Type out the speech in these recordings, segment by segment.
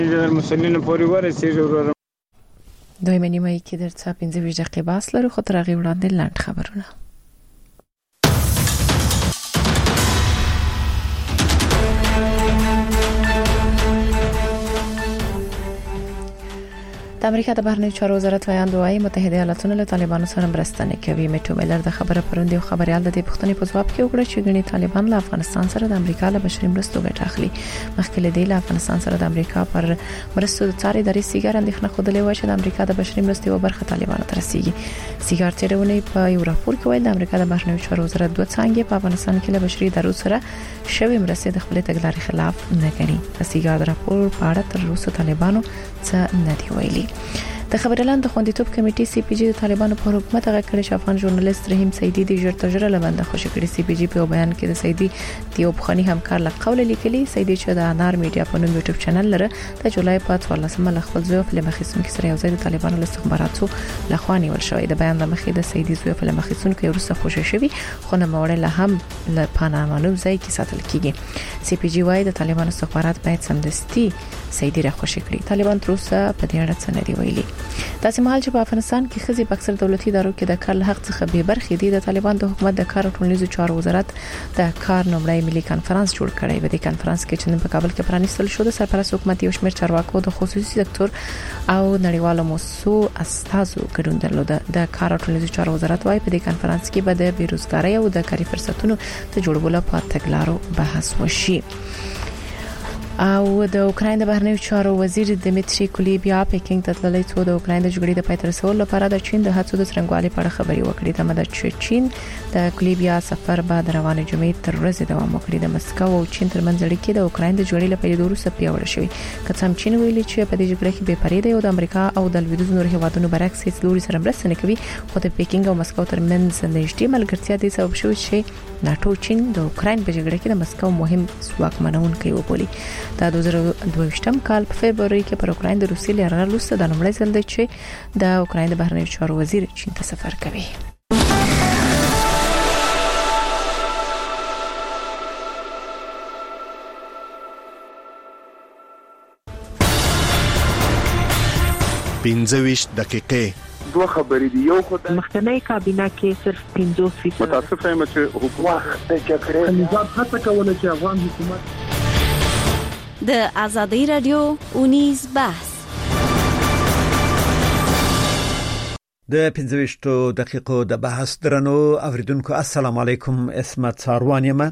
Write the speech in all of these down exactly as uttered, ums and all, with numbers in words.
د مسلمانانو پورې ورسېږي ورور. دوی منیمه کې درڅه پنځه ویشت دقیقې باس لرو خو تر هغه وړاندې لاند خبرونه. د امریکا د بهرنیو چارو وزارت ویاند وايي متحده ایالاتونه له طالبانو سره مرسته نه کوي. میټو میلر د خبره پروندې او خبريال د دې پوښتنې په جواب کې وکړه چې غني طالبان له افغانستان سره د امریکا له بشري مرستو ګټه اخلي. مخکې له دې له افغانستان سره د امریکا پر مرستو د څاري درې سیګار اندېښنه خوده و چې د امریکا د بشري مرستې یو برخه طالبانو ته رسیږي. سیګار تیرونه په یو راپور کې ویل د امریکا د بهرنیو چارو وزارت دوه څانګې په افغانستان کې له بشري درو سره شوی مرستې د خپل تګلارې خلاف نه کوي. د سیګار راپور په اړه تر اوسه طالبانو څه نه دی ویلي. د خبرلاند خوندیتوب کمیټې سی پی جی د طالبانو په حکومت هغه کړي چې افغان ژورنالیست رحیم سیدی د ژړ تجربه لبنده خوشی کړي. سی پی جی په بیان کې د سیدی د یو بخانی همکار لقول لیکلي سیدی چې د انار میډیا په نوم یوټیوب چینل لري د جولای په څوارلسمه له خپل زوی فلم خصوصي کې سره یو ځای د طالبانو له استخباراتو لخوا نیول شوی. د بیان د مخې د سیدی زوی فلم خصوصي کې ورسره خوشی شوی خو نه موړ له هم له پانامانو ځای کې ساتل کیږي. سی پی جی وايي د طالبانو استخبارات باید سمدستي سیدی را خوشی کړي. طالبان تر اوسه په دې اړه څه نه دی ویلي. داسې مهال چې په افغانستان کې خزي په اکثر دولتي ادارو کې د کار له حق څخه به برخې دي. د طالبان د حکومت د کار او ټولنیزو چارو وزارت د کار نومړی ملي کانفرنس جوړ کړی. په دې کانفرنس کې چې نن په کابل کې پرانیستل شو د سرپرست حکومت یو شمېر چارواکو د خصوصي سکتور او نړیوالو موسسو استازو ګډون درلود. د کار او ټولنیزو چارو وزارت وايي په دې کانفرنس کې به د بیروزګارۍ او د کاري فرصتونو د جوړولو په تګلارو بحث وشي. او د اوکراین د بهرنیو چارو وزیر دمیتری کولیبیا پکینګ ته تللی څو د اوکراین د جګړې د پای ته رسولو لپاره د چین د هڅو د څرنګوالي په اړه خبري وکړي. د مده چې چین د کولیبیا سفر بعد روانه جمعې تر ورځې دوام وکړي. د مسکو او چین ترمنځ اړیکې د اوکراین د جګړې لپاره د روسه پیاوړې شوې. کڅم چین ویلي چې په دې جګړه کې بې پرې دی او د امریکا او د لویدیځ نور هیوادونو برعکس هیڅ لوري سره مرسته نه کوي. خو د پکینګ او مسکو ترمنځ نږدې ملګرتیا د سبب شوې چې ناتو چین د اوکراین په جګړه کې د مسکو مهم ځواکمنونکي وبولي. د دوه زره دوه ویشتم کال په فبرवरी کې پر اوکراین د روسي لرغړ لسته د نومړی ځل دی چې د اوکراین د بهرنیو چارو وزیر چین ته سفر کوي. پنځه ویشت دقیقې دوه خبرې دی. یو خدای مخکنی کابینه کې صرف پنځوس فیصد متاسف یم چې حکومت د جګړې نظام هڅه کوله چې افغان حکومت د آزادۍ رادیو اونیز بحث د پنځه ویشت دقیقو د بحث درنو اوریدونکو السلام علیکم. اسمت ساروان یم.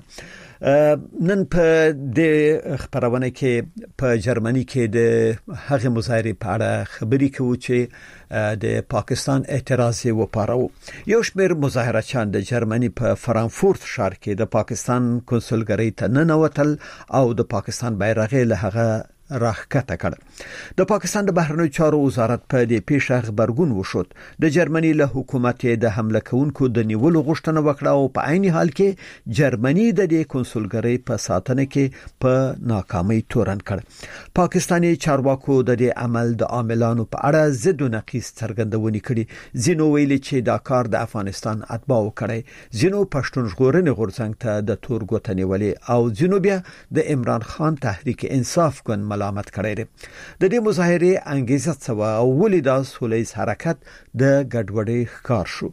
نن په د خبرونه کې په جرمني کې د هغه مظاهره په اړه خبري کوي چې د پاکستان اعتراض وپارو. یو شمېر مظاهرچیان د جرمني په فرانکفورت ښار کې د پاکستان کنسولګرۍ ته ننوتل او د پاکستان بیرغ له هغه راخکته کړ. د پاکستان د بهرنیو چارو وزارت په دې پیښه خبرګون وشود. د جرمني له حکومت د حمله کوونکو د نیولو غوښتنه وکړه او په عین حال کې جرمني د دې کنسولګرۍ په ساتنه کې په ناکامۍ تورن کړ. پاکستاني چارواکو د دې عمل د عاملانو په اړه ضد او نقیض څرګندونې کړي. ځینو ویلي چې دا کار د افغانستان اتباعو کړی، ځینو پښتون ژغورنې غورځنګ ته د تور ګوته نیولې او ځینو بیا د عمران خان تحریک انصاف ګوند ملامت کړی دی. د دې مظاهره انګیزه څه او ولې دا سولهییز حرکت د ګډوډۍ ښکار شو.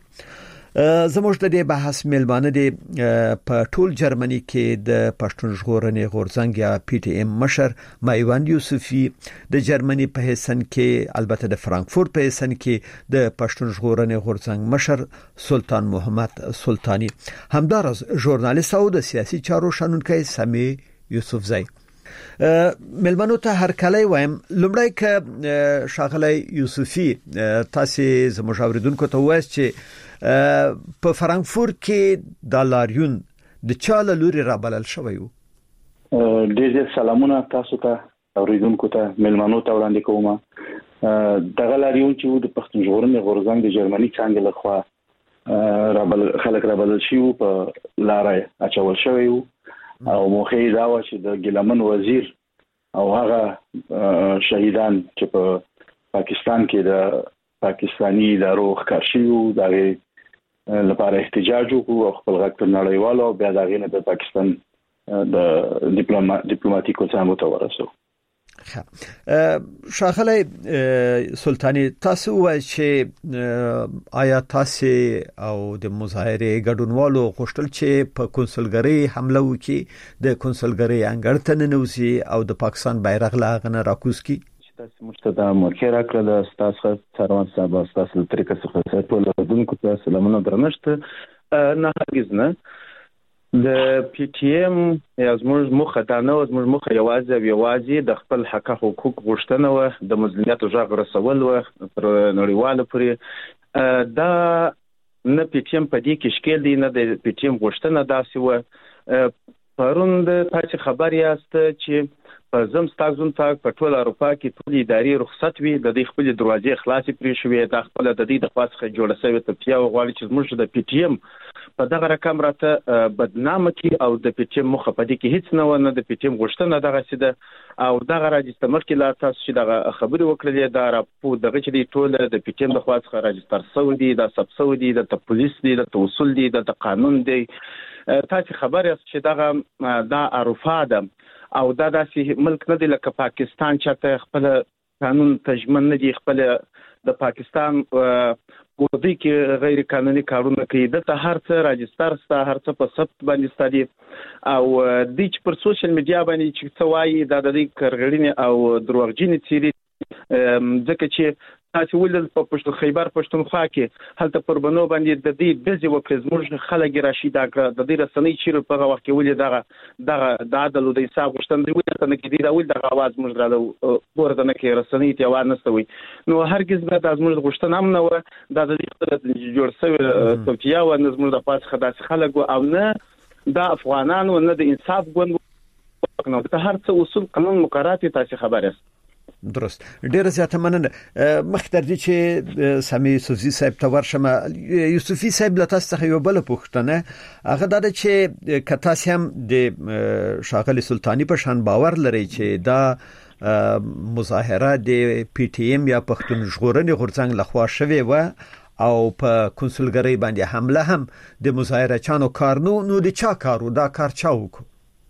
زموږ د دې بحث ملمانه دي په ټول جرمني کې د پښتون ژغورنې غورځنګ یا پی ټی ایم مشر مایوند یوسفی، د جرمني په حسن کې البته د فرانکفورت په حسن کې د پښتون ژغورنې غورځنګ مشر سلطان محمد سلطانی، همدارس ژورنالیست او د سیاسي چارو شنونکی سمی یوسف زئی. ملمنو ته هر کله وایم لمړی ک شاغلی یوسفی تاسو زموږ اوریدونکو ته وایي چې په فرانکفورت کې د لاریون د چاله لوري را بلل شوی وو. ډېر سلامونه تاسو ته اوریدونکو ته ملمنو ته وړاندې کوم. دغه لاریون چې د پښتون ژغورنې غورځنګ د جرمني څنګه لخوا را بل خلک را بلل شي په لارای اچول شوی وو او موخه دا و چې د ګلمن وزیر او هغه شهیدان چې په پاکستان کې د پاکستانی ادارو ښکار شوي دغه لپاره احتجاج وکړو او خپل غږ تر نړیوالو بیا دغه نه د پاکستان د ډیپلوماټیکو څانګو ته ورسو. شاغلی سلطانی تاسو وایي چې آیا تاسو او د مظاهره ګډونوالو غوښتل چې په کنسولګری حمله وکړي د کنسولګری انګړ ته ننوځي او د پاکستان بیرغ لاغنه راکوز کی تاسو مشتدا مورخه راکړه تاسو څاروان صاحب تاسو د طریقې څخه ټول دونکو ته سلامونه درنښت نه هرگز نه د پی ټی ایم یا زموږ مخه دا نه زموږ مخه یوازې یوازې د خپل حق حقوق غوښتنه و د مظلومیت ژغ رسول و پر نړیواله پورې دا نه پی ټی ایم په دې کې شکل دی نه د پی ټی ایم غوښتنه داسې و پرون د تاسو خبر یاست چې په زم ستاګزون تاګ په ټول اروپا کې ټول اداري رخصت وي د دې خپل دروازې خلاصې پرې شوې د خپل د دې د خاصه جوړه شوی ته پیاو غواړي چې موږ د پی ټی ایم په دغه رقم راته بدنامه کی او د پی ټی ایم مخه په دې کې هیڅ نه ونه د پی ټی ایم غوښتنه دغه سیده او دغه راځي مخکې لا تاسو چې دغه خبري وکړلې دا راپور دغه چې دی ټول د پی ټی ایم د خاصه راجستر سعودي د سب سعودي د پولیس دی د توسل دی د قانون دی تاسو خبر یاست چې دغه دا اروپا ده او دا داسې ملک نه دی لکه پاکستان چې خپل قانون تجمن نه دی خپل د پاکستان ګوردی کې غیر قانوني کارونه کوي د ته هر څه راجستر ستا هر څه په ثبت باندې ستدي او د چې پر سوشل میډیا باندې چې څه وایي دا د دې کرغړینې او دروغجنې تیری ځکه چې تاسو ولل په پښتون خیبر پښتونخوا کې هلته پر بنو باندې د دې بزي وکړ زموږ خلک راشي دا د دې رسنۍ چې په وخت کې ولې دغه دغه د عدل او د انصاف غوښتنه دی ولې ته کې دی دا ول دغه आवाज موږ راو ورته نه کې رسنۍ ته आवाज نستوي نو هرگز نه د زموږ غوښتنه هم نه و دا د دې جوړ شوی توتیا او زموږ د پاس خدای خلک او نه د افغانانو نه د انصاف ګوند نو ته هر څه اصول قانون مقررات تاسو خبره درست ډیره زیاته مننه مخکې دې چې سامي یوسفزي صاحب ته ورشم یوسفي صاحب له تاسو څخه یو بل پوښتنه هغه دا چې کتا سم د شاغلي سلطانی په شان باور لري چې دا مظاهره د پی ټی ایم یا پښتون ژغورنې غورځنګ لخوا شوه و او په کنسولګری باندې حمله هم د مظاهره چانو کار نو نو د چا کارو دا کار چا وکړو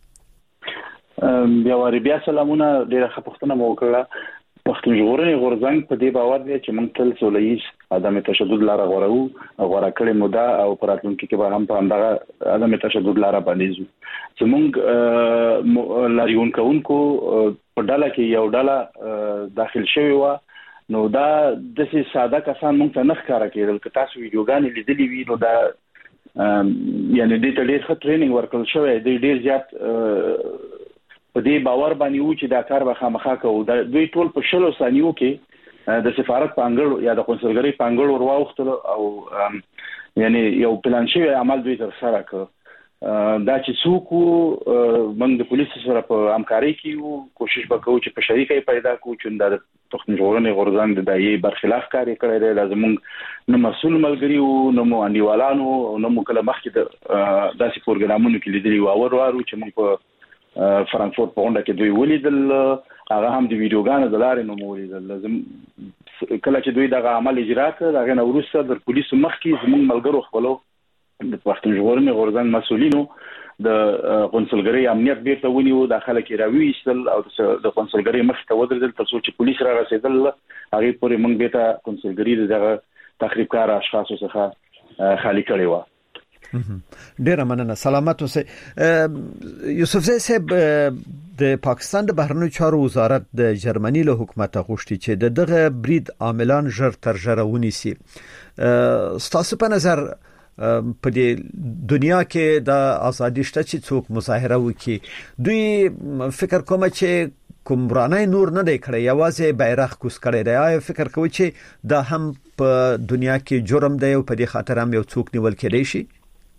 بیا وری بیا سلامونه ډیره خپختنه مو وکړه پښتون ژغورنې غورځنګ په دې باور دی چې موږ تل سولهییز عدم تشدد لاره غوړو غوړه کړې مودا او پراتونکو کې به هم په همدغه عدم تشدد لاره باندې زو زموږ لاریون کوونکو په ډله کې یو ډله داخل شوی و نو دا د سي ساده کسان موږ ته نخ کار کېدل که تاسو ویډیوګانې لیدلې وي نو دا یعنی د ډېر ښه ټریننګ ورکول شوی دی ډېر زیات په دې باور باندې و چې دا کار به خامخا کوو دا دوی ټول په شلو ثانیو کې د سفارت پانګړو یا د کنسولګری پانګړو ورواوختل او یعنی یو پلان شوی عمل دوی تر سره کړ دا چې څوک موږ د پولیسو سره په همکاري کې کوشش وکړو چې په شریکه پیدا کوو چې د پښتون ژغورنې غورځنګ د دایي برخلاف کار کړی دی لازم نو مسول ملګری او نو مو انډیوالانو او نو مو کله مخکې د داسې پروګرامونو کې لیدلی و اور وارو چې موږ په فرانکفورت په غونډه کې دوی ولیدل هغه هم د ویډیوګانو د لارې نو ولیدل لازم کله چې دوی دغه عمل اجرا کړ هغه نو وروسته د پولیسو مخکې زموږ ملګرو خپلو د پښتون ژغورنې غورځنګ مسولینو د کنسولګری امنیت بیرته ونیو داخله کې راوېستل او د کنسولګری مخ ته ودرېدل ترڅو چې پولیس را رسیدل هغه پورې موږ به ته کنسولګری دغه تخریب کار اشخاصو څخه خالی کړي و ډیره مننه سلامت اوسئ یوسف زئی صاحب د پاکستان د بهرنیو چارو وزارت د جرمني له حکومت غوښتي چې د دغه برید عاملان ژر تر ژره ونیسي ستاسو په نظر په دې دنیا کې د ازادي شته چې څوک مظاهره وکړي دوی فکر کوم چې کوم برانای نور نه دی کړی یوازې بیرغ کوس کړی دی آیا فکر کوي چې دا هم په دنیا کې جرم دی او په دې خاطر هم یو څوک نیول کېدای شي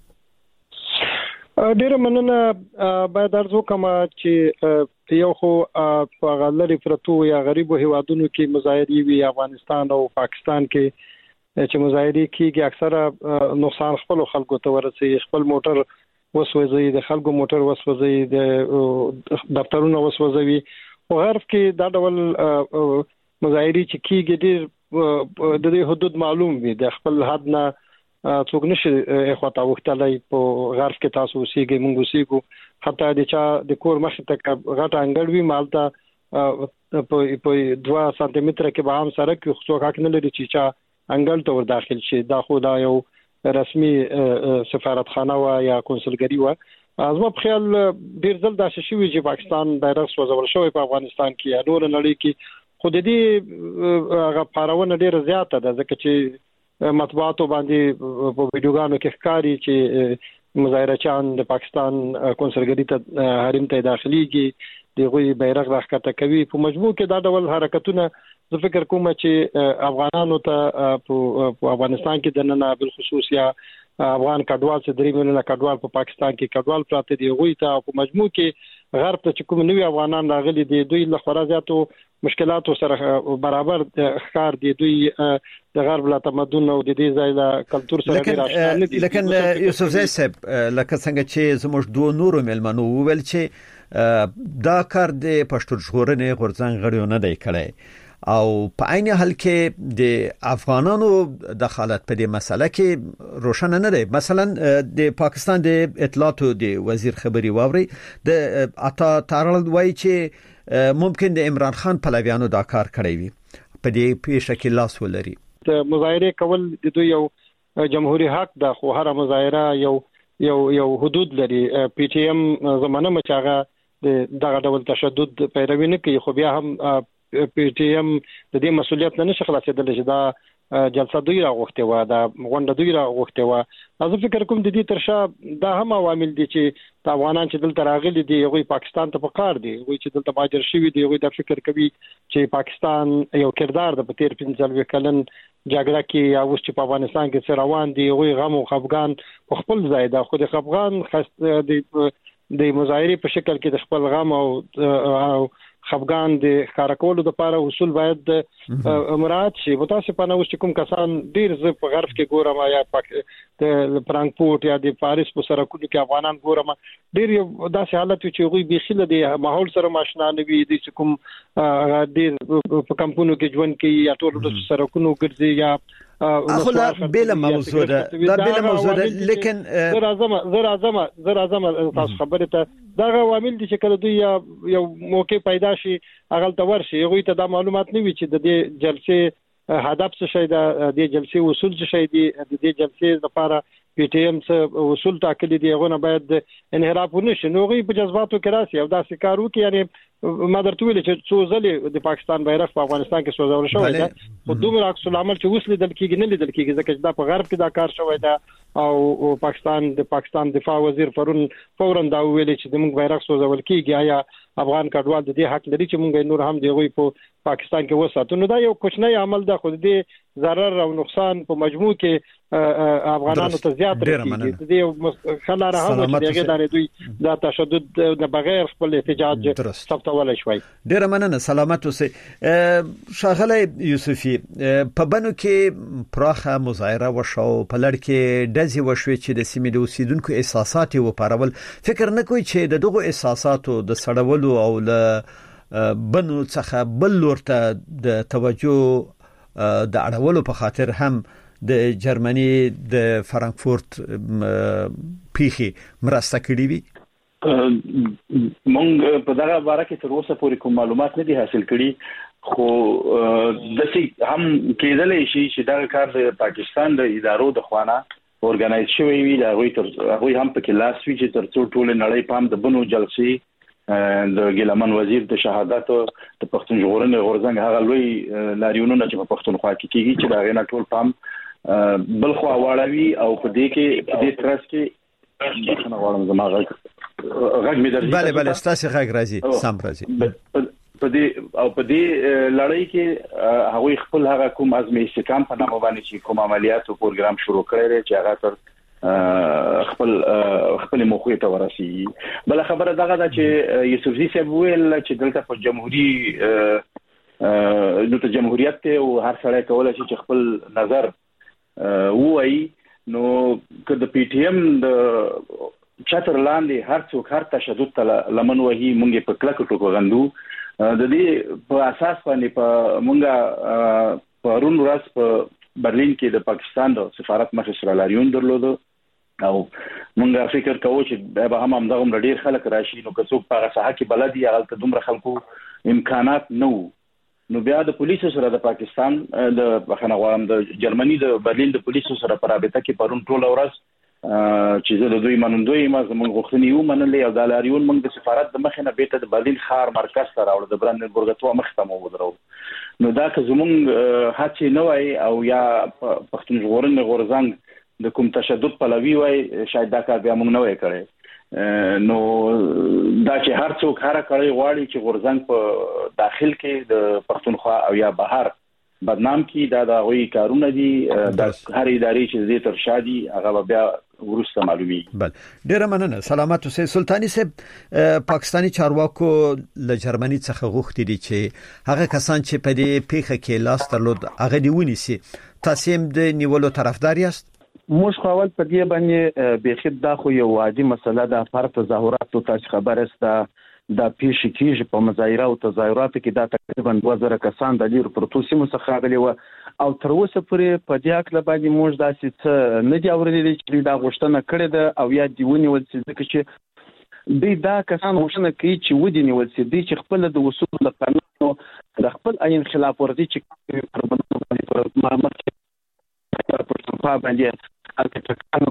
ډیره مننه باید ارزو کما چې یو خو په غلري پرتو یا غریبو هیوادونو کې مظاهري وي افغانستان او پاکستان کې چې مظاهري کېږي اکثره نقصان خپل خلکو ته ورسي خپل موټر وسوځي د خلکو موټر وسوځي د دفترونو وسوځي او غرب کې دا ډول مظاهري چې کېږي ډېر د دې حدود معلوم وي د خپل حد نه څوک نشي اخواته وختلای په غرب کې تاسو اوسېږئ موږ اوسېږو حتی د چا د کور مخ ته غټ انګړ وي مالته په په دوه سانتي متر کې به هم سره کې خصوصا حق نه لري چې چا انګل ته ور داخل شي. دا خو دا یو رسمي سفارتخانه وا یا کنسولګری وا. از ما په خیال ډیر ځل دا شوی چې پاکستان بیرغ سوځول شوی په افغانستان کې نور نړۍ کې خو د دې هغه پارونه ډیر زیاته ده ځکه چې مطبوعاتو باندې په ویډیوګانو کې ښکاري چې مظاهره چان د پاکستان کنسولګری ته حریم ته داخليږي دغه بیرغ راښکته کوي. په مجموع کې دا ډول حرکتونه زه فکر کوم چې افغانانو ته په افغانستان کې د نن بل خصوص یا افغان کډوال چې درې میلیونه کډوال په پاکستان کې کډوال پراته دي غوي ته په مجموع کې غرب ته چې کوم نوی افغانان راغلي دي دوی له خورا زیاتو مشکلاتو سره برابر ښکار دي. دوی د غرب له تمدن او د دې ځای له کلچر سره ډیر آشنا نه دي. لکن یوسف زئی صاحب لکه څنګه چې زموږ دوه نورو ملمنو ویل چې دا کار د پښتون ژغورنې غورځنګ غړیو نه دی کړی او په عین حال کې د افغانانو دخالت په دې مسله کې روشن نه دی. مثلا د پاکستان د اطلاعاتو د وزیر خبري واوري د عطا تارل وایي چې ممکن د عمران خان پلویانو دا کار کړی وي په دې پیښه کې لاس ولري. د مظاهره کول د دوی یو جمهوریت حق د خو هر مظاهره یو یو یو حدود لري. پی ټی ایم زمانه مچاغه د دغه ډول تشدد پیروي نه کوي خو بیا هم پی ټی ایم د دې مسولیت نه نشي خلاصېدل چې دا جلسه دوی راغوښته و دا غونډه دوی راغوښته و. زه فکر کوم د دې ترشا دا هم عوامل دي چې د افغانان چې دلته راغلي دي هغه پاکستان ته پکار دي هغه چې دلته ماجر شوی دی هغه د فکر کوي چې پاکستان یو کردار د پتیر پنځل وکلن جګړه کې یا اوس چې په افغانستان کې سره روان دي هغه غم او خفګان په خپل ځای ده خو د خفګان د د مظاهره په شکل کې د خپل غم او خفګان د ښکارا کولو لپاره اصول باید مراعات شي. متاسفانه اوس کوم کسان ډیر ز په غرب کې ګورم یا د فرانکفورت یا د پاریس په سرکونو کې افغانان ګورم ډیر داسې حالت چې غوي بيخله د ماحول سره ماشنا نه وي د کوم ډیر په کمپونو کې ژوند کوي یا ټول د سرکونو ګرځي یا اخلا بلا موضوع ده دا بلا موضوع ده لیکن زرا زما زرا زما زرا زما تاسو خبره ته دا عوامل دي چې کله دوی یو موقع پیدا شي هغه ته ورشي هغه ته دا معلومات نه وي چې د دې جلسې هدف څه شي د دې جلسې اصول څه شي دي د دې جلسې لپاره پی ټی ایم څه اصول ټاکلي دي هغه نه باید انحراف ونشي. نو غي په جذباتو کې راسي او دا سکارو کې یعنی ما درته ویل چې څو ځلې د پاکستان بیرغ په افغانستان کې سوځول شوی دی خو دومره عکس العمل چې وسله د کېږي نه لیدل کېږي ځکه چې دا په غرب کې دا کار شوی دی او پاکستان د پاکستان دفاع وزیر فرون فورا دا ویل چې د موږ بیرغ سوځول کېږي یا افغان کډوال د دې حق لري چې موږ نور هم دی غوي په پاکستان کې وساتو. نو دا یو کوچنی عمل ده خو د ضرر او نقصان په مجموع کې افغانانو ته زیات رسیږي. د دې خلاره هم چې دغه دانه دوی دا تشدد نه بغیر خپل احتجاج ثبتول شوی. ډیر مننه سلامت اوسئ. شاغله یوسفی په بنو کې پراخه مظاهره وشو په لړ کې دزي وشوي چې د سیمې د اوسیدونکو احساسات و پارول فکر نه کوي چې د دغه احساساتو د سړولو او له بنو څخه بل لورته د توجه د اړولو په خاطر هم د جرمني د فرانکفورت پیخي مرسته کړې وي. مونږ په دغه باره کې تر اوسه پورې کوم معلومات نه دي حاصل کړي خو د څه هم کېدلې شي چې دا کار د پاکستان د ادارو د خوانه اورګنایز شوی وي دا غوي تر هغه هم په کې لاس وی چې تر څو ټول نړۍ پام د بنو جلسې د ګلمن وزیر د شهادت د پښتون ژغورنې غورځنګ هغه لوی لاریونونه چې په پښتونخوا کې کیږي چې دا غنه ټول پام بل خو واړوي او په دې کې په دې ترڅ کې څنګه غواړم زما غږ غږ مې درځي. bale bale ستاسو غږ راځي سم راځي. په دې او په دې لړۍ کې هغه خپل هغه کوم ازمې استحکام په نامه باندې چې کوم عملیات او پروګرام شروع کړی چې هغه تر خپل خپل موخې ته ورسي. بل خبره دغه ده چې یوسف زئی صاحب ویل چې دلته په جمهوریت نو ته جمهوریت ته او هر سړی کولای شي چې خپل نظر وایي. نو که د پی ټی ایم د چتر لاندې هر څوک هر تشدد ته لمن وهي مونږ په کلک ټکو غندو د دې په اساس باندې په مونږه په رون ورځ په برلین کې د پاکستان د سفارت مخې سره لاریون درلود او مونږه فکر کوو چې به هم همدغه ډیر خلک راشي نو که څوک په هغه ساحه کې بلدي هغه ته دومره خلکو امکانات نه وو. نو بیا د پولیسو سره د پاکستان د بخنه غواړم د جرمني د برلین د پولیسو سره په رابطه کې پرون ټول ورځ چې زه د دوی منندوی ما زموږ غوښتنې یو منلې او د لاریون موږ د سفارت د مخې نه بیرته د برلین ښار مرکز ته راوړو د برانډنبورګ ته مخ ته مو ودرو. نو دا که زموږ هڅې نه وای او یا پښتون ژغورنې غورځنګ د کوم تشدد پلوي وای شاید دا کار بیا موږ نه وای کړی. نو دا چې هر څوک هر کړی غواړي چې غورځنګ په داخل کې د پښتونخوا او یا بهر بدنام کی دا د غوي کارونه دي د هر ادارې چې دې تر شادي هغه بیا ورسته معلومي. بل ډیره مننه. سلامات اوسئ. سلطانی صاحب پاکستانی چارواکو له جرمني څخه غوښتي دي چې هغه کسان چې په دې پیښه کې لاس درلود هغه دی ونیسي. تاسو هم د نیولو طرفدار یاست؟ موږ خپل په دې باندې به خد دا خو یو عادي مسله ده. پر تظاهرات ته تاسو خبر است دا پیښ کیږي په مظاهره او تظاهرات کې دا تقریبا دوه زره کسان د لیر پروتو سیمو څخه راغلي و او تر اوسه پورې په دې اړه باندې موږ داسې څه نه دی اورېدلی چې دا غوښتنه کړې ده او یا دی ونیول شي ځکه چې دوی دا کسان غوښتنه کوي چې ودی نیول شي دوی چې خپل د وصول د قانون د خپل عین خلاف ورزي چې پر باندې پر مامک پر پښتونخوا باندې الکترکانو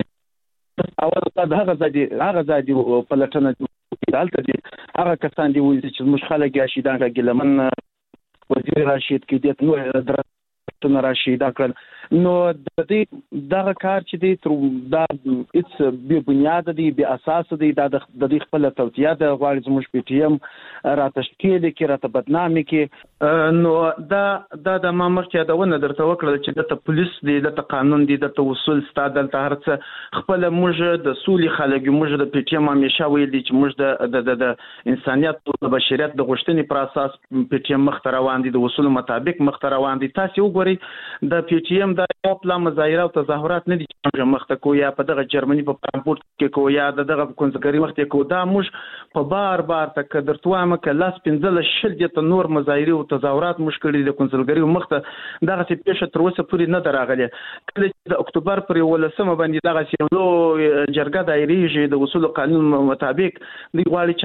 پر اول دا هغه ځدي هغه ځدي په لټنه دالته دي هغه کسان دي چې مش خلک یا شیدان ګلمن وزیر راشد کې دې نو درته راشد کړ. نو د دې دغه کار چې دی تر دا هیڅ به بنیاد دی به اساس دی دا د دې خپل توتیا د غواړي زموږ پی ټی ایم را تشکیل کې را ته بدنامي کې. نو دا دا د ما مخکې دا ونه درته وکړل چې د پولیس دی د قانون دی د وصول ستاد د هرڅ خپل موږ د سولې خلک موږ د پی ټی ایم همیشه ویل دي چې موږ د د انسانيت او د بشریت د غوښتنې پر اساس پی ټی ایم مخ روان دي د وصول مطابق مخ روان دي. تاسو وګورئ د پی ټی ایم دا یو پلا مظاهره او تظاهرات نه دي چې مخ ته کو یا په دغه جرمني په فرانکفورت کې کو یا دغه کنسګری مخ ته کو دا موږ په بار بار تک درتوامه ک لاس پنځله شل د نور مظاهره او تظاهرات مشکل دي کنسګری مخ ته دغه څه پیښه تر اوسه پورې نه دراغلي. کله چې د اکتوبر پر ولسمه باندې دغه سیمو جرګه دایریږي د وصول قانون مطابق دی غواړي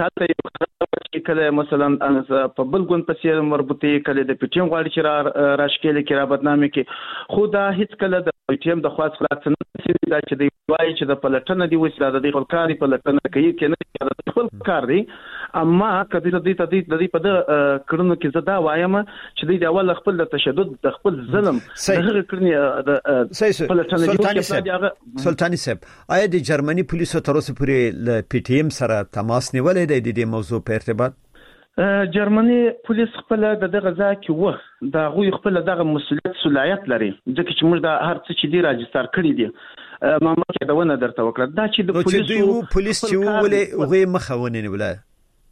چې کله مثلا په بل ګوند پسې مربوطه کله د پټیم غواړي چې راشکېل کې را بدنامي کې خو دا هیڅ کله د پټیم د خاص خلاص نه دا چې دی وایي چې د پلټنه دی وسیله د دې خلکاري پلټنه کوي کې نه د خپل کار دی. اما کدی د دې د دې په د کړنو کې زدا وایم چې د اول خپل د تشدد د خپل ظلم دغه کړنی د پلټنه سلطانی صاحب آیا د جرمني پولیسو تر اوسه پورې ل پی ټی ایم سره تماس نیولې دی د دې موضوع په ارتباط؟ جرمني پولیس خپل د دغه ځای کې و دا غوي خپل دغه مسولیت صلاحیت لري ځکه چې موږ د هر څه چې دی راجستر کړی دی ما مخکې دا ونه درته وکړه دا چې د پولیسو پولیس چې ولې غوي مخاونه نه ولا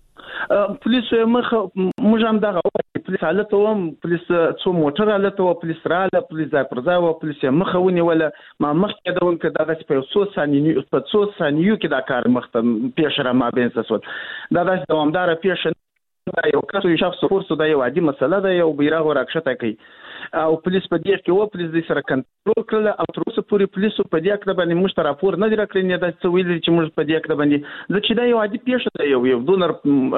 پولیس مخ موږ هم دغه پولیس حالت وم پولیس څو موټر حالت او پولیس رااله پولیس ځای پر ځای او پولیس مخونه ولا ما مخکې دا ونه دغه په څو ثانیو په څو ثانیو کې دا کار مخته پیښه را ما بین تاسو دا د دوامدار پیښه یو کس یو شخص فورس دا یو عادي مسله ده یو بیرغ ورکشته کوي او پولیس په دې کې و پولیس د سره کنټرول کړل او تر اوسه پورې پولیس په دې کې باندې موږ راپور نه درکړی نه دا څه ویل چې موږ په دې کې باندې ځکه دا یو عادي پیښه ده یو یو دونر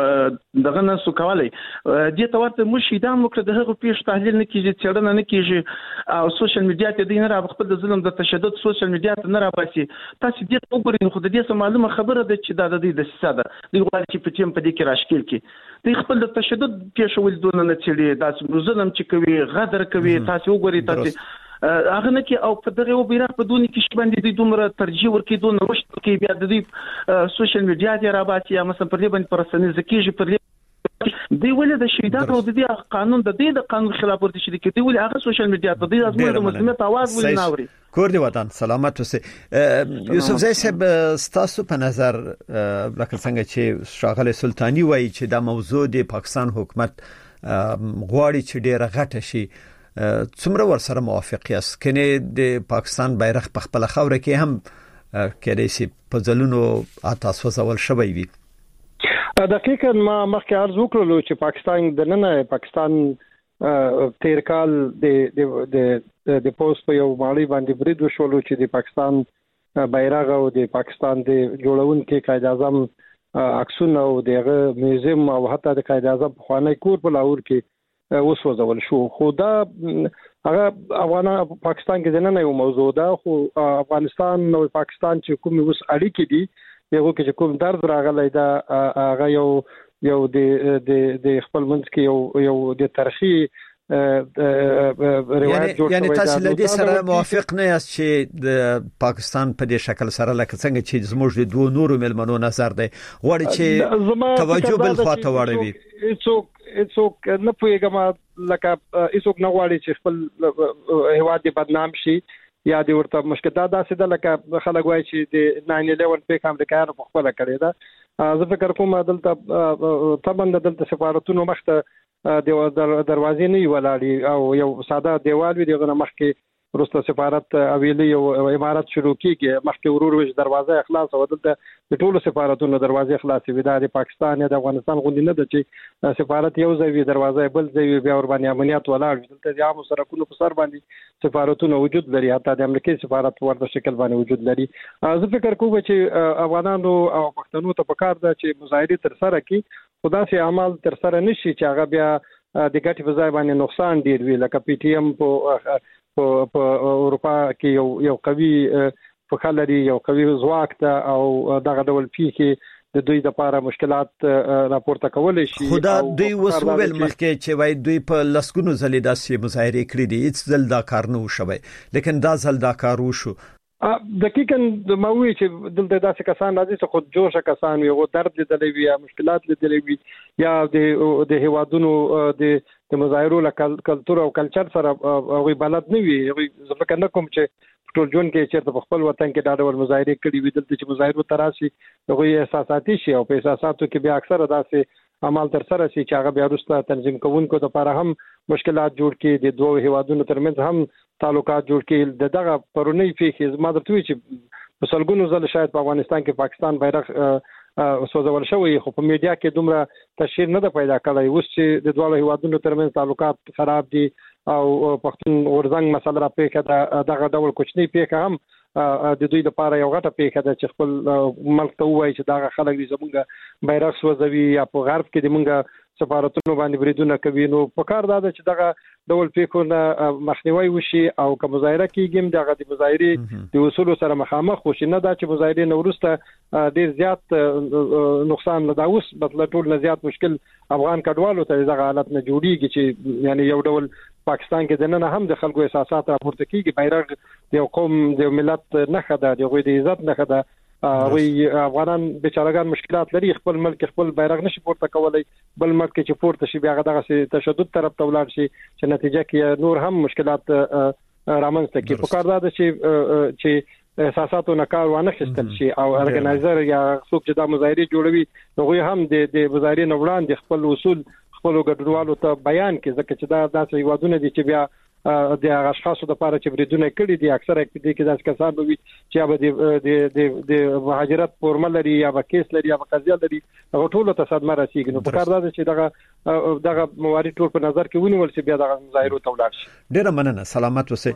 دغه نه سو کولای دې ته ورته موږ شیدام وکړه دغه پیښه تحلیل نه کیږي څېړنه نه کیږي او سوشل میډیا ته دې نه را خپل د ظلم د تشدد سوشل میډیا ته نه را باسي. تاسو دې وګورئ خو د دې څه معلومه خبره ده چې دا د دې د ساده د غواړي چې په ټیم په دې کې راشکیل کی د خپل د تشدد پیښه ول دونه نه چړي دا ظلم چې کوي غدر کوي تاسو وګورئ تاسو هغه نه کې او په دغه وبیره په دونی کې باندې د دومره ترجیح ورکې دونه وشت کې بیا د دې سوشل میډیا ته را باسي یا مثلا پر دې باندې پرسنل زکیږي پر دی ولې د شیدات او د دې قانون د دې د قانون خلاف ورزي چې کې دی ولې هغه سوشل میډیا ته د ازموینې د مسلمت आवाज ولې ناوري کور دی وطن سلامت اوسئ. یوسف زئی صاحب ستاسو په نظر لکه څنګه چې شاغله سلطانی وایي چې دا موضوع د پاکستان حکومت غواړي چې ډیره غټه شي څومره ورسره موافق یاست کنه د پاکستان بیرغ په خپل خوره کې هم کېدای شي په ځلونو تاسو زول شوی وي؟ دقیقاً ما مخکې عرض وکړلو چې پاکستان د نن پاکستان تیر کال د د د پوسټ په یو مالی باندې برید وشولو چې د پاکستان بیرغ او د پاکستان د جوړونکو قائد اعظم عکسونه او دغه میوزیم او حتی د قائد اعظم په خوانی کور په لاهور کې وسوځول شو. خو دا هغه افغانان پاکستان کې نه یو موضوع ده، خو افغانستان او پاکستان چې کوم اوس اړیکې دي یو کې کوم درد راغلی دا هغه یو یو د د خپل منځ کې یو یو د تاریخي روایت جوړ یعنی تاسو له دې سره موافق نه یاست چې د پاکستان په دې شکل سره لکه څنګه چې زموږ د دوه نورو ملمنو نظر دی غواړي چې توجه بل خواته واړوي؟ هیڅوک هیڅوک نه پوهیږم لکه هیڅوک نه غواړي چې خپل هیواد دې بدنام شي یا دې ورته مشکل دا داسې ده لکه خلک وایي چې د ناین الیون پیک امریکایانو په خپل کړی دا. زه فکر کوم دلته طبعا دلته سفارتونو مخته د دروازې نه ولاړی او یو ساده دیوال وی دغه مخ کې روسته سفارت اویلی او امارات شروع کیږي مخکې ورور وش دروازه اخلاص او دلته د ټولو سفارتونو دروازه اخلاص وي د پاکستان یا د افغانستان غوندي نه ده چې سفارت یو ځای دروازه بل ځای بیا ور باندې امنیت ولاړ دلته د عام سرکونو په سر باندې سفارتونو وجود لري، حتی د امریکای سفارت ورته شکل باندې وجود لري. زه فکر کوم چې افغانانو او پښتنو ته پکار ده چې مظاهره تر سره کی خدا سي اعمال تر سره نشي چې هغه بیا د ګټي په ځای باندې نقصان ډیر وی لکه پی ټی ایم په په اروپا کې یو یو قوي فخلري یو قوي ځواک ته او دغه ډول پیخي د دوی لپاره مشکلات راپورته کول شي. خدا دوی وسوول مخکې چې وای دوی په لسګونو ځلې داسې مظاهره کړې دي هیڅ ځل دا کار نه وشوي لیکن دا ځل دا کار وشو. دقیقاً د مووي چې دلته داسې کسان راځي چې خود جوړه کسان وي او درد لیدلې وي یا مشکلات لیدلې وي یا د د هوادونو د د مظاهرو له کلچر او کلچر سره هغه بلد نه وي. زه فکر نه کوم چې ټول جون کې چې په خپل وطن کې دا ډول مظاهره کړي وي دلته چې مظاهرو تراسي هغه احساساتي شي او په احساساتو کې بیا اکثره داسې عمل تر سره شي چې هغه بیا وروسته تنظیم کوونکو لپاره هم مشکلات جوړ کړي د دوه هوادونو ترمنځ هم تعلقات جوړ کړي. د دغه پرونی پیښې زما درته وی چې په سلګونو ځله شاید په افغانستان کې پاکستان بیرغ سوځول شوی خو په میډیا کې دومره تشهیر نه ده پیدا کړی. اوس چې د دوه هوادونو ترمنځ تعلقات خراب دي او پښتون ورزنګ مسله را پیښه دغه ډول کوچنی پیښه هم د دوی لپاره یو غټه پیښه ده چې خپل ملک ته وایي چې دا خلک دې زمونږ بیرغ سوځوي یا په غرب کې د مونږ سفارتونو باندې بریدونه کوي. نو په کار دا ده چې دغه ډول پیښو نه مخنیوي وشي او که مظاهره کیږي دغه د مظاهره د اصول سره مخامخ وشي نه دا چې مظاهره نو ورسته ډیر زیات نقصان نه دا اوس بدل ټول نه زیات مشکل افغان کډوالو ته دغه حالت نه جوړیږي چې یعنی یو ډول پاکستان کې د نن هم د خلکو احساسات راپورته کیږي بیرغ د قوم د ملت نه خده د غوي د عزت نه خده وی افغانان بیچارهګان مشکلات لري خپل ملک خپل بیرغ نشي پورته کولای بل ملک چې پورته شي بیا دغه تشدد طرف ته ولاړ شي چې نتیجه کې نور هم مشکلات رامنځته کوي. په کار دا چې چې احساساتو نه کار وانه خستل شي او ارګنایزر یا څوک چې دا مظاهره جوړوي هغه هم د د مظاهره نه وړاندې خپل اصول خپل ګډوالو ته بیان کوي ځکه چې دا داسې یوادونه دي چې بیا د اشخاصو د لپاره چې بریدونه کړي دي اکثره کې کې داسې کسان به وي چې به د د د مهاجرت فورمل لري یا به کیس لري یا به قضیه لري هغه ټول ته صدمه رسیږي. نو په کار دا چې دغه دغه موارد ټول په نظر کې ونیول شي بیا دغه مظاهرو ته ولاړ شي. ډیره مننه سلامت اوسئ.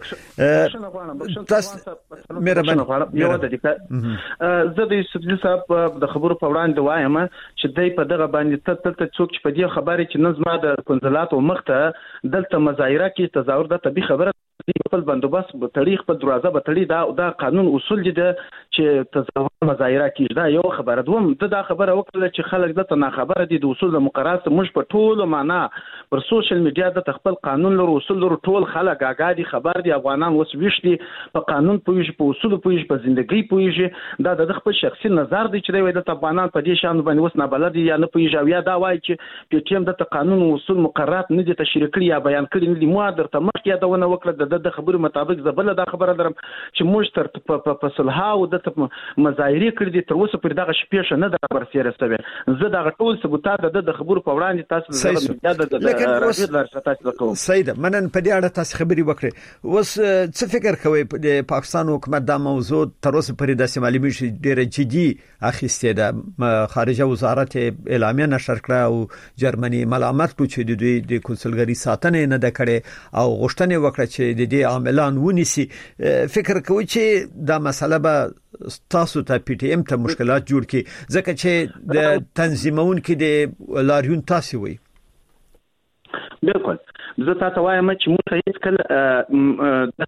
تاسو مهرباني یو د دې زه د سپیډ صاحب د خبرو په وړاندې وایم چې دای په دغه باندې ته ته څوک چې په دې خبرې چې نظم د کنزلات او مخته دلته مظاهره کې تظاهر د طبي خبره خپل بندوبست په تاریخ په دروازه په تړي دا دا قانون اصول دي چې تظاهر مظاهره کیږي دا یو خبره. دوم دا خبره وکړه چې خلک د نه خبره دي د اصول د مقررات موږ په ټول معنا پر سوشل میډیا د خپل قانون لرو اصول لرو ټول خلک اګادي خبر دي افغانان اوس وشتي په قانون پويږي په اصول پويږي په ژوندۍ پويږي دا د خپل شخصي نظر دی چې دوی د افغانان په دې شان باندې اوس نه بلد یا نه پويږي او یا دا وایي چې په ټیم د قانون او اصول مقررات نه دي تشریح کړي یا بیان کړي نه دي. مو درته مخکې یادونه وکړه د خبرو مطابق زبله دا خبره درم چې موږ تر په صلح او د مظاهره کړې دي تر اوسه پر دغه شپې نه د برسیره سوي. زه دا ټول ثبوتات د خبرو په وړاندې تاسو زړه د سید منن په دې اړه تاسو خبري وکړي. اوس څه فکر کوي د پاکستان حکومت دا موضوع تر اوسه پر داسې معلومي شي ډېر جدي اخیسته ده خارجه وزارت اعلامیه نشر کړه او جرمني ملامت کوي چې د دوی د کنسولګری ساتنه نه د کړي او غوښتنه وکړه چې د دې عاملان ونیسي. فکر کوي چې دا مسله به تاسو ته پی ټی ایم ته مشکلات جوړ کی ځکه چې د تنظیمون کې د لاریون تاسو وي. بالکل زه تاسو وایم چې موږ هیڅ کله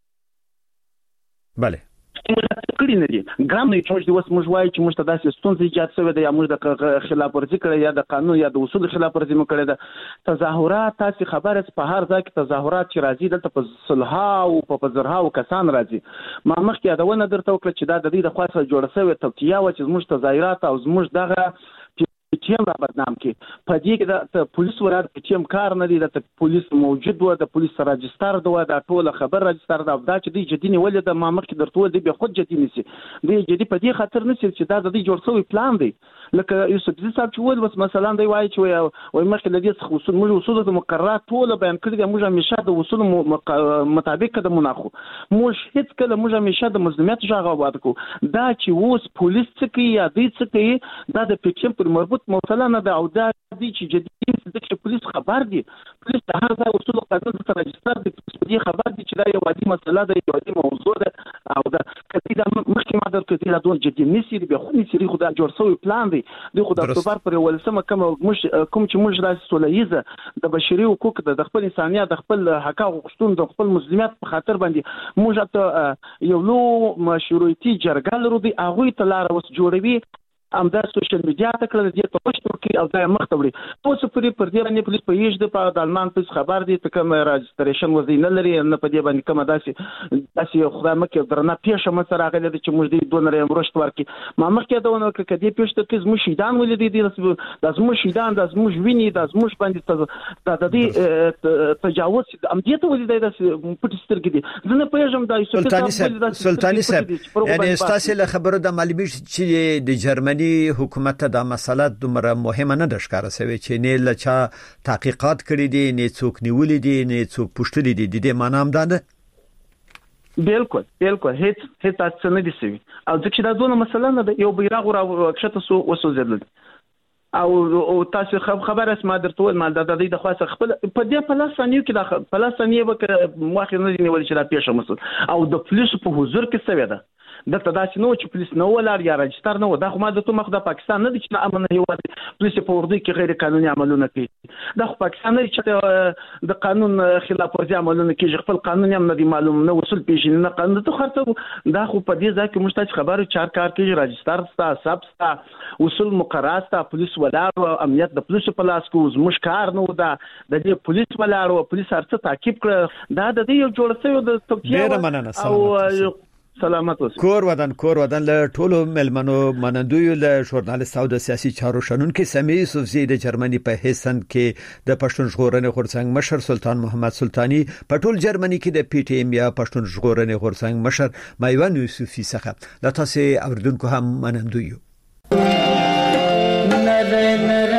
bale کړی نه دي ګرام نه چې اوس موږ وایو چې موږ ته داسې ستونزې ایجاد شوې ده یا موږ د خلاف ورزي کړې یا د قانون یا د اصول خلاف ورزي مو کړې ده. تظاهرات تاسو خبره په هر ځای کې تظاهرات چې راځي دلته په صلحا او په پزرها او کسان راځي. ما مخکې یادونه درته وکړه چې دا د دې د خاصه جوړ شوی توتیا و چې موږ تظاهرات او موږ دغه ټیم را بدنام کی په دې کې د پولیس ورات ټیم کار نه دی د پولیس موجود و د پولیس راجستر د و د ټول خبر راجستر د دا چې دی جدي نیول د ما مخکې درته دی به خود جدي نسی دی جدي په دې خاطر نسی چې دا د دې جوړ شوی پلان دی لکه یوسف زی صاحب چې ول بس مثلا دی وایي چې وای مخکې د دې څخه اصول موږ اصول د مقررات ټول بیان کړی دی موږ همیشه د اصول مطابق د مناخو موږ هیڅ کله موږ همیشه د مظلومیت ژغه واد کو دا چې اوس پولیس څخه یا دې څخه دا د پېچم پر مربوط موصله نه ده او دا دي چې جدي چې پولیس خبر دي پولیس د هر ځای اصول قانون سره راجستر دي پولیس خبر دي چې دا یو عادي مسله ده یو عادي موضوع ده او دا کله دا مخکې ما درته دا ډول جدي نسی به خو نسی خو دا جوړ شوی پلان دی د خو د اکتوبر پر ولسمه کوم مش کوم چې موږ راځي سولهیزه د بشري حقوق د خپل انسانيت د خپل حقوق غوښتون د خپل مسلمیت په خاطر باندې موږ ته یو لو مشروعيتي جرګه لرو دی هغه ته لار وس جوړوي ام دا سوشل میډیا ته کړل دي ته پښتو کې او دا مختوري اوس پرې پر دې باندې پولیس په یوه د په دالمان پولیس خبر دي ته کوم راجستریشن وزینه لري نه په دې باندې کوم داسې داسې خدای مکه درنه پیښه مسره غلې چې موږ دې دونر امرشت ورکی ما مخکې دا ونه کې دې پیښه کې زموږ شیدان ولې دي د زموږ شیدان د زموږ ویني د زموږ باندې د دې تجاوز ام دې ته ولې د پټ سترګې دي زه نه پېژم د سلطانی سلطانی صاحب یعنی تاسو له خبرو د معلومي چې د جرمني حکومت دا مسله دومره مهمه نه ده ښکاره شوی چې نه لچا تحقیقات کړی دي نه څوک نیولې دي نه څوک پوښتلې دي د دې معنی هم ده. بالکل بالکل هیڅ هیڅ تاسو نه دي سوي او ځکه دا دونه مسله نه ده یو بیرغ را کښته سو وسوځل او او تاسو خبر اسمه درته ول مال د دې د خاصه خپل په دې په لاسانیو کې د په لاسانیو وکړه مخه نه نیول چې را پیښه مسل او د پولیسو په حضور کې سوي ده دلته داسې نو چې پولیس نو ولر یا راجستر نو دا خو ما د تو مخ د پاکستان نه دي چې امن هیواد پولیس په اردو کې غیر قانوني عملونه کوي دا خو پاکستان نه چې د قانون خلاف ورزي عملونه کوي خپل قانون هم نه دي معلوم نه وصول پیژنې نه قانون ته خرڅو دا خو په دې ځکه چې موږ ته خبرو چار کار کوي راجستر ستا سب ستا وصول مقررات ستا پولیس ولر امنیت د پولیس په لاس کو زموږ کار نو دا د دې پولیس ولر او پولیس هرڅه تعقیب کړ دا د دې یو جوړ شوی د توکیه او سلامت اوسئ. کور ودان کور ودان له ټولو ملمنو منندوی له ژورنالیست او د سیاسي چارو شنونکو سمیع یوسفزی د جرمني په هیسن کې د پښتون ژغورنې غورځنګ مشر سلطان محمد سلطانی په ټول جرمني کې د پی ټی ایم یا پښتون ژغورنې غورځنګ مشر مایوان یوسفی څخه لا تاسو اوریدونکو هم منندوی یو.